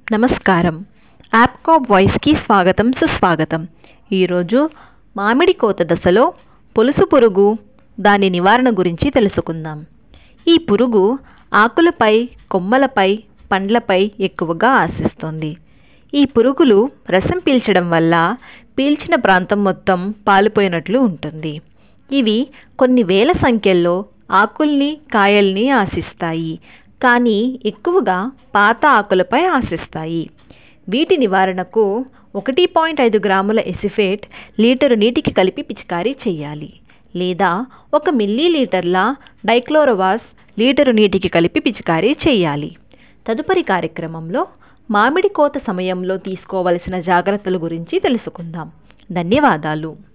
నమస్కారం. యాప్కాప్ వాయిస్కి స్వాగతం సుస్వాగతం. ఈరోజు మామిడి కోత దశలో పొలుసు పురుగు, దాని నివారణ గురించి తెలుసుకుందాం. ఈ పురుగు ఆకులపై, కొమ్మలపై, పండ్లపై ఎక్కువగా ఆశిస్తుంది. ఈ పురుగులు రసం పీల్చడం వల్ల పీల్చిన ప్రాంతం మొత్తం పాలిపోయినట్లు ఉంటుంది. ఇవి కొన్ని వేల సంఖ్యల్లో ఆకుల్ని, కాయల్ని ఆశిస్తాయి. కానీ ఎక్కువగా పాత ఆకులపై ఆశిస్తాయి. వీటి నివారణకు 1.5 గ్రాముల ఎసిఫేట్ లీటరు నీటికి కలిపి పిచికారీ చేయాలి. లేదా 1 మిల్లీలీటర్ల డైక్లోరోవాస్ లీటరు నీటికి కలిపి పిచికారీ చేయాలి. తదుపరి కార్యక్రమంలో మామిడి కోత సమయంలో తీసుకోవలసిన జాగ్రత్తల గురించి తెలుసుకుందాం. ధన్యవాదాలు.